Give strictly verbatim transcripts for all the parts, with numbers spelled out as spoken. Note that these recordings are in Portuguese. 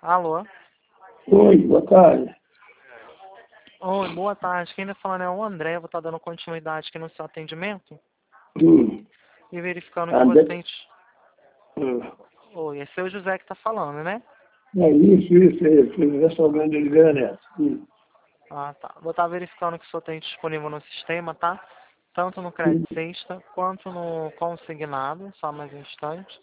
Alô? Oi, boa tarde. Oi, boa tarde. Quem está falando é o André. Eu vou estar dando continuidade aqui no seu atendimento Hum. e verificando que você André... tem... Hum. Oi, é seu José que está falando, né? É isso, isso, é isso. José Salgado de Oliveira Neto. Hum. Ah, tá. Vou estar verificando que o senhor tem disponível no sistema, tá? Tanto no Hum. crédito sexta quanto no consignado. Só mais um instante.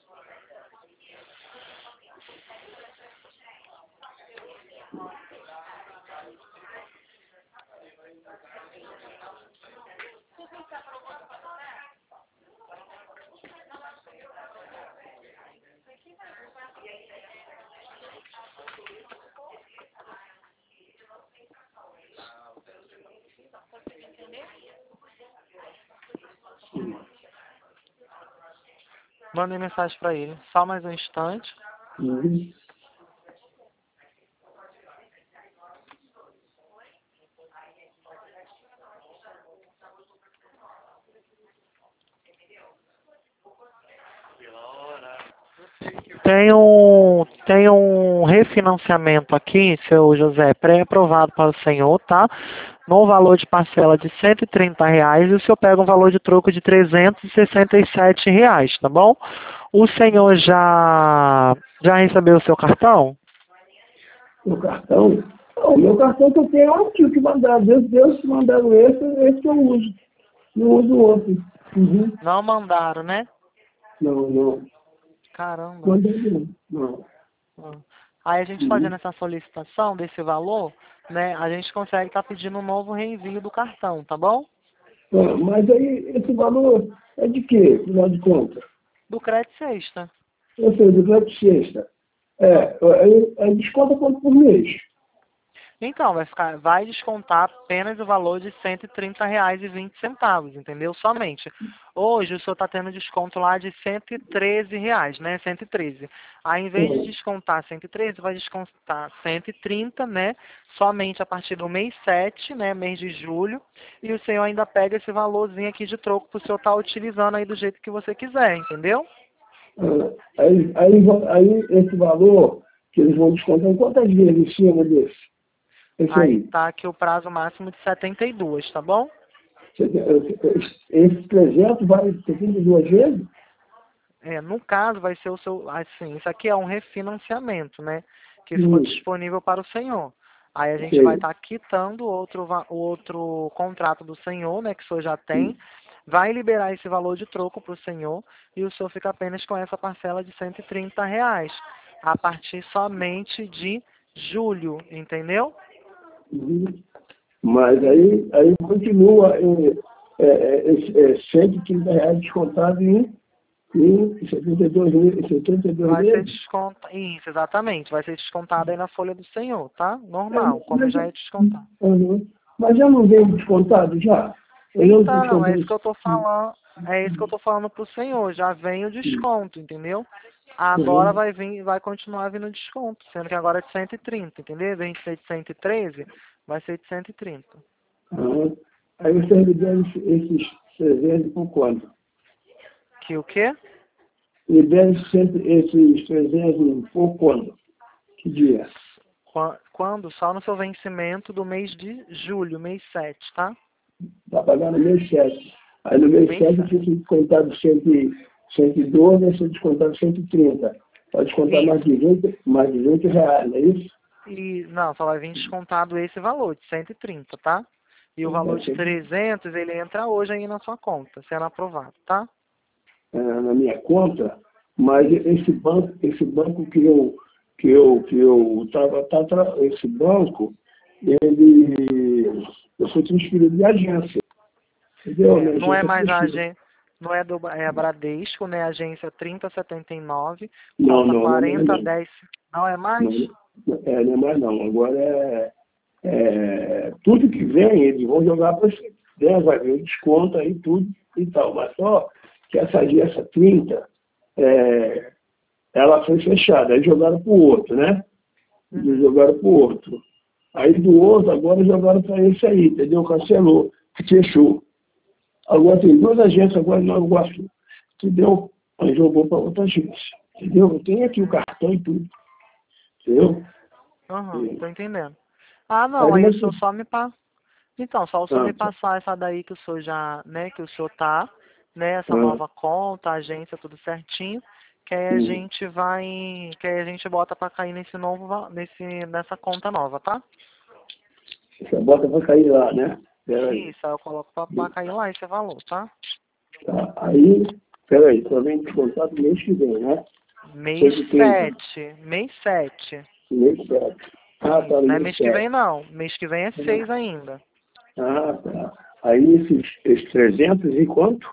Mandei mensagem para ele. Só mais um instante. Hum. Tem um, tem um refinanciamento aqui, seu José, pré-aprovado para o senhor, tá? No valor de parcela de cento e trinta reais e o senhor pega um valor de troco de trezentos e sessenta e sete reais, tá bom? O senhor já, já recebeu o seu cartão? Meu cartão? Não, o meu cartão que eu tenho é um tio que mandaram. Deus, Deus que mandaram esse, esse que eu uso. Não uso outro. Uhum. Não mandaram, né? Não, não. Caramba. Mandei não. Não. Ah. Aí a gente Uhum. fazendo essa solicitação desse valor, né, a gente consegue estar pedindo um novo reenvio do cartão, tá bom? Ah, mas aí, esse valor é de quê, afinal de contas? Do crédito sexta. Ou seja, do crédito sexta. É, Ah. aí, aí desconta quanto por mês? Então, vai ficar, vai descontar apenas o valor de cento e trinta reais e vinte centavos, entendeu? Somente. Hoje o senhor está tendo desconto lá de cento e treze reais, né? cento e treze. Aí, em vez de Hum. descontar cento e treze, vai descontar cento e trinta, né? Somente a partir do mês sete, né? Mês de julho. E o senhor ainda pega esse valorzinho aqui de troco para o senhor estar utilizando aí do jeito que você quiser, entendeu? Ah, aí, aí, aí esse valor que eles vão descontar em quantas vezes em cima desse? Esse Aí aí. tá aqui o prazo máximo de setenta e duas, tá bom? Esse trezentos vai setenta e duas vezes? É, no caso, vai ser o seu, assim, isso aqui é um refinanciamento, né? Que ficou Hum, disponível para o senhor. Aí a gente vai sei. estar quitando o outro, va- o outro contrato do senhor, né? Que o senhor já Hum, tem. Vai liberar esse valor de troco para o senhor e o senhor fica apenas com essa parcela de cento e trinta reais. A partir somente de julho, entendeu? hum. Mas aí, aí continua em, é, é, é, cento e trinta reais descontado em, em setenta e dois, me- setenta e dois Vai ser meses. descontado. Isso, exatamente. Vai ser descontado aí na folha do senhor, tá? É, Normal, como mas, já é descontado. uhum. Mas já não veio descontado já? Eu não estou Então, é descontando isso que eu isso. tô falando, é isso que eu tô falando pro senhor, já vem o desconto, entendeu? Agora Uhum. vai vir, vai continuar vindo desconto, sendo que agora é de cento e trinta, entendeu? Em vez de ser de cento e treze, vai ser de cento e trinta. Uhum. Aí vocês me deram esse- esses trezentos por quanto? Que o quê? Me deram sempre esses trezentos por quanto? Que dia? Qua- Quando? Só no seu vencimento do mês de julho, mês sete, tá? Está pagando mês sete. Aí no mês Mês sete sete. fica descontado cento e doze, aí fica descontado cento e trinta. Pode descontar mais Isso. dezoito, mais dezoito reais, não é isso? E, não, só vai vir descontado esse valor, de cento e trinta, tá? E o valor Vai de ser, trezentos, ele entra hoje aí na sua conta, sendo aprovado, tá? é, na minha conta, mas Isso. esse banco, esse banco que eu que eu que eu tava, tá, tra- esse banco, ele eu sou transferido de agência, entendeu? É, Minha não é agência mais a fechou. agência, não é do é a Bradesco, né? Agência trinta setenta e nove, Não, conta não, não é mais quarenta não. dez. Não é mais? Não, não, é, não é mais não. Agora é, é tudo que vem, eles vão jogar para você. Né? Vai ver o desconto aí, tudo e tal. Mas só que essa agência trinta, é, ela foi fechada. Aí jogaram para o outro, né? Eles Uhum. jogaram para o outro. Aí do outro, agora jogaram para esse aí, entendeu? Cancelou, fechou. Agora tem duas agências agora em Nova Iguaçu, que deu, aí jogou para outra agência. Entendeu? Eu tenho aqui o Hum. cartão e tudo. Entendeu? Aham, E, tô entendendo. Ah, aí, não, aí o mas, senhor só me passa. Então, só o senhor ah, me passar essa daí que o senhor já, né, que o senhor tá, né, essa ah, nova conta, agência, tudo certinho, que aí a hum. gente vai, que aí a gente bota pra cair nesse novo, va- nesse, nessa conta nova, tá? Você bota pra cair lá, né? Peraí. Isso, aí eu coloco pra, pra cair lá esse valor, tá? Tá. Aí, peraí, só vem descontar do mês que vem, né? Mês cento e trinta. sete, mês sete. Mês sete. Ah, tá Isso, no não é mês mês que vem sete. não, mês que vem é seis ainda. Ah, tá. Aí esses, esses trezentos e quanto?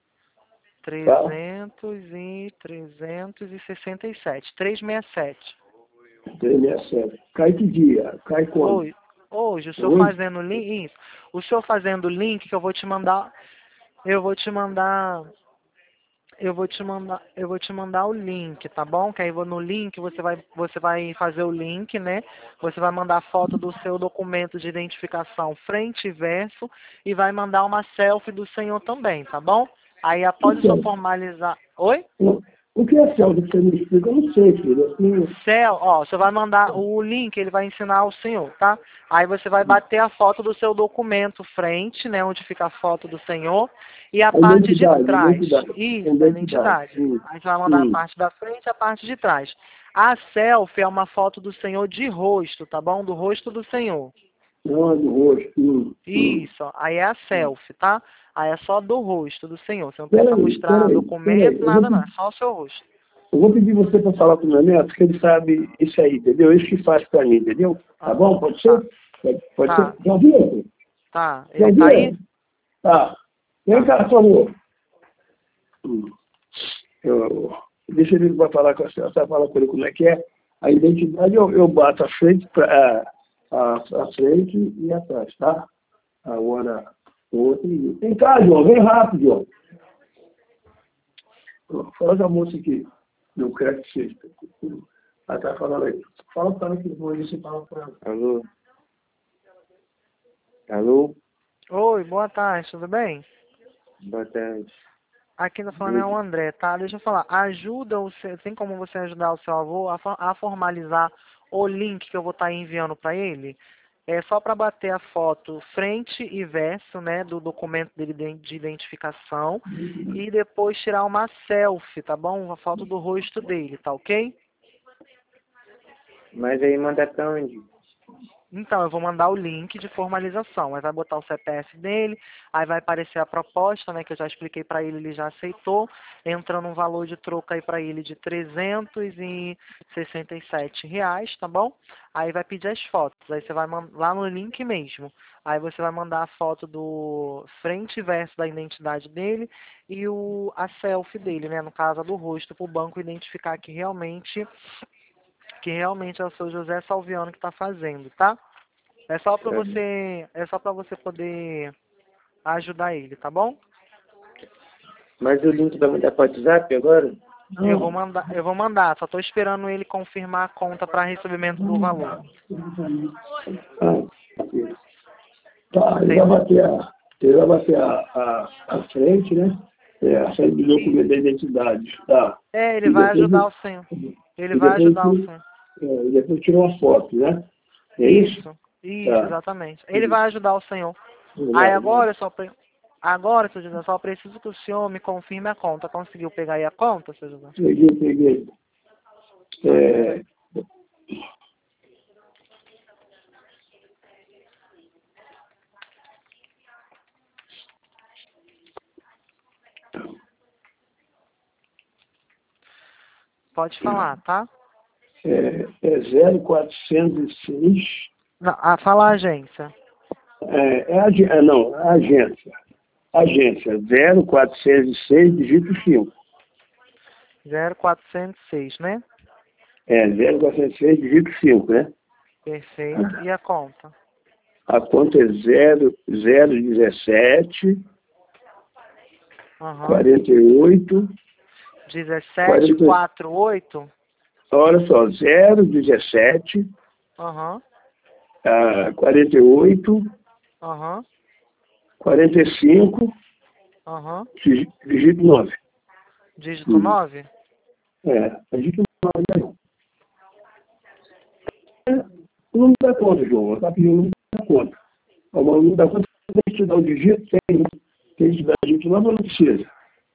Tá? trezentos e trezentos e sessenta e sete, trezentos e sessenta e sete. trezentos e sessenta e sete. Cai que dia? Cai quando? Hoje, hoje, o senhor Hoje? fazendo o link, isso, o senhor fazendo o link que eu vou te mandar, eu vou te mandar, eu vou te mandar, eu vou te mandar o link, tá bom? Que aí vou- no link você vai, você vai fazer o link, né? Você vai mandar foto do seu documento de identificação frente e verso e vai mandar uma selfie do senhor também, tá bom? Aí após O o que senhor é? formalizar, oi? O o que é céu? Você me explica? Eu não sei, filho. Assim, Céu, ó, você vai mandar o link, ele vai ensinar ao senhor, tá? Aí você vai bater a foto do seu documento frente, né, onde fica a foto do senhor, e a a parte de identidade, a trás. identidade. A Isso, da identidade. identidade. Hum, Aí você vai mandar a hum. parte da frente e a parte de trás. A selfie é uma foto do senhor de rosto, tá bom? Do rosto do senhor. Não é do rosto. Hum, hum. Isso, ó, aí é a selfie, tá? Aí é só do rosto do senhor. Você não precisa Peraí, mostrar peraí, peraí. documento, Eu vou, nada, não. É pedir, só o seu rosto. eu vou pedir você para falar com o meu neto, que ele sabe isso aí, entendeu? Isso que faz para mim, entendeu? Tá Ah, bom? Pode tá, ser? Pode, pode tá, ser? Já ouviu? tá. Já Ele tá aí? ouviu? Tá. Vem Tá. cá, por favor. Hum. Eu, deixa ele vai falar com a senhora, você fala com ele como é que é. A identidade eu, eu bato a frente, pra, a, a frente e atrás, tá? Agora, o outro. Vem cá, João, vem rápido, João. Fala da moça aqui, do crédito sexta. Ela tá falando aí. Fala para ela que vou você fala para ela. Alô? Alô? Oi, boa tarde, tudo bem? Boa tarde. Aqui no falando é o André, tá? Deixa eu falar, ajuda o seu, tem como você ajudar o seu avô a, for- a formalizar o link que eu vou estar enviando para ele? É só para bater a foto frente e verso, né, do documento dele de de identificação e depois tirar uma selfie, tá bom? Uma foto do rosto dele, tá ok? Mas aí manda pra onde? Então, eu vou mandar o link de formalização. Aí vai botar o C P F dele, aí vai aparecer a proposta, né, que eu já expliquei para ele, ele já aceitou, entrando um valor de troco aí para ele de trezentos e sessenta e sete reais, tá bom? Aí vai pedir as fotos, aí você vai mandar lá no link mesmo. Aí você vai mandar a foto do frente e verso da identidade dele e o, a selfie dele, né, no caso a do rosto, para o banco identificar que realmente que realmente é o seu José Salviano que está fazendo, tá? É só para Certo. você, é só para você poder ajudar ele, tá bom? Mas o link vai mandar para o WhatsApp agora? Eu vou Não. mandar, eu vou mandar, só estou esperando ele confirmar a conta para recebimento do valor. Ah, tá, ele Vocês, vai bater a, ele vai bater a, a, a frente, né? É, a frente do e, documento da identidade. Tá. é, ele E vai depois, ajudar o senhor. Ele e vai depois, ajudar o tira- senhor. é, e depois tira uma foto, né? É isso? Isso, isso, Tá. exatamente. Ele vai ajudar o senhor. Aí Vai, vai. agora eu só pre... agora, seu José, só preciso que o senhor me confirme a conta. Conseguiu pegar aí a conta, seu José? Peguei, peguei. Tá, pera É, aí. Pode falar, tá? é, é zero quatrocentos e seis. Não, ah, fala a agência. É, é, agi- é, não, é agência. Agência zero quatrocentos e seis, dígito cinco. zero quatrocentos e seis, né? É, zero quatrocentos e seis, dígito cinco, né? Perfeito. E a conta? A conta é zero, zero dezessete, Aham. quarenta e oito, dezessete, quarenta, quarenta e oito. olha só, zero dezessete, Aham. ah, quarenta e oito, Aham. quarenta e cinco, Aham. digi- dígito nove. Dígito Hum. nove. É, dígito nove. o número da conta, João. Está pedindo o número da conta. O número da conta, tem que te dar o digito, tem, tem que te dar o digito lá, mas não precisa.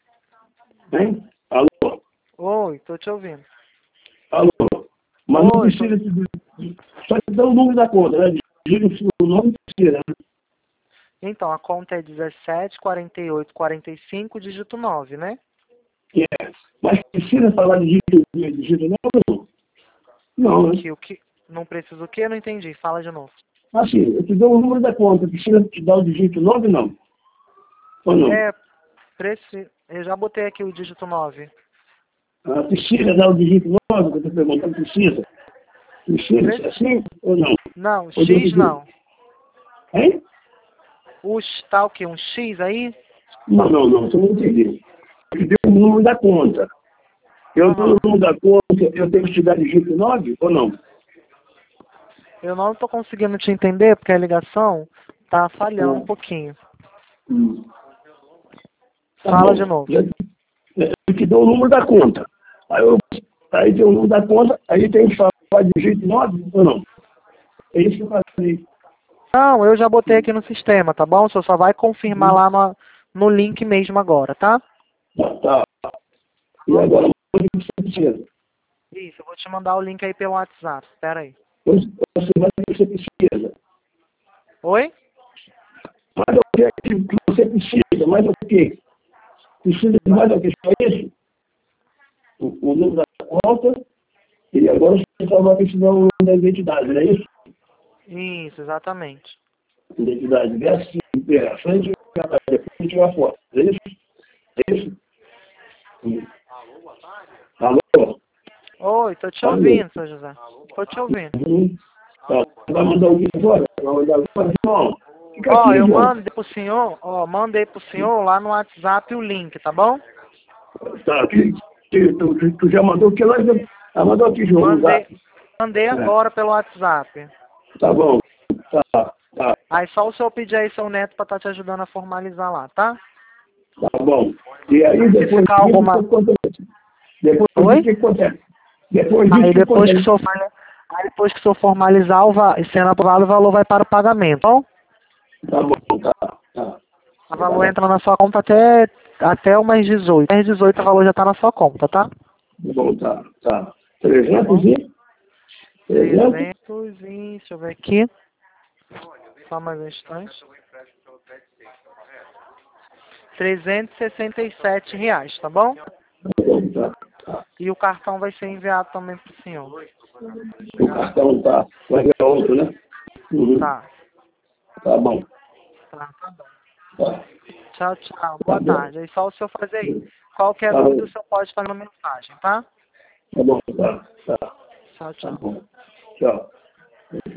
Hein? Alô? Oi, tô te ouvindo. Alô? Mas Oi, não precisa, tô... só te dar o número da conta, né? Digita o nome, não precisa, né? Então, a conta é dezessete, quarenta e oito, quarenta e cinco, dígito nove, né? É. Mas precisa falar de dígito, de dígito não? Não, né? Que o que... Não precisa o quê? Eu não entendi. Fala de novo. Assim, eu te dou o número da conta, precisa te dar o dígito nove, não? Ou não? É, preci... eu já botei aqui o dígito nove. Ah, precisa dar o dígito nove, que eu estou perguntando, precisa? Precisa Preci... assim ou não? Não, Ou X dígito... não. Hein? O X tá o quê? Um X aí? Não, não, não, você não entendeu. Eu te dei o número da conta. Eu dou Aham. o número da conta, eu tenho que te dar dígito nove ou não? Eu não tô conseguindo te entender porque a ligação tá falhando um Ah, pouquinho. hum. Tá Fala de bom. novo. Já- Eu te dou o número da conta. Aí, eu, aí tem o número da conta, aí tem que falar de dígito nove ou não? É isso que eu falei. Não, eu já botei aqui no sistema, tá bom? Você só vai confirmar lá no, no link mesmo agora, tá? Tá, tá. E agora, o que você precisa? Isso, eu vou te mandar o link aí pelo WhatsApp. Espera aí. Você vai ver o que você precisa. Oi? Mais o que é que você precisa? Mais o que? Precisa de mais o que? Só isso? O, o número da conta e agora você só vai precisar o número da identidade, não é isso? Isso, exatamente. Identidade versus à frente e atrás. Depois a gente vai a foto. É isso? É isso? Hum. Alô? Oi, tô te Alô? ouvindo, seu José. Tô te ouvindo. Hum. Tá. Você vai mandar o vídeo agora? Vai mandar agora, João? Fica Ó, aqui, eu João. mandei pro senhor, ó, mandei pro senhor lá no WhatsApp o link, tá bom? Tá, aqui, que, tu, tu, tu já mandou o que lá? Ah, mandou aqui, João, no Mandei, zap. mandei É. agora pelo WhatsApp. Tá bom. Tá, tá, Aí só o senhor pedir aí seu neto pra estar te ajudando a formalizar lá, tá? tá bom. E aí, Se depois ficar disso, o que alguma... acontece? Depois disso, o Oi? que acontece? Depois disso, Aí o que depois que o acontece? senhor, fale- aí depois que o senhor formalizar, o va... e sendo aprovado, o valor vai para o pagamento, tá bom? Tá bom, tá, tá. O valor entra na sua conta até, até umas dezoito. Às dezoito o valor já tá na sua conta, tá? Tá bom, tá, tá. Tá trezentos bom? e? trezentos? trezentos e... Deixa eu ver aqui. Só mais um instante. trezentos e sessenta e sete reais, tá bom? Tá bom, tá, tá. E o cartão vai ser enviado também pro senhor. O cartão tá. Vai ver outro, né? Uhum. Tá. Tá bom. Tá, tá bom. Tá, Tchau, tchau. tá Boa bom. tarde. Aí só o senhor fazer aí. Qualquer Tá dúvida, bom, o senhor pode fazer uma mensagem, tá? tá bom, tá, tá. Tchau, Tá tchau. bom. Tchau.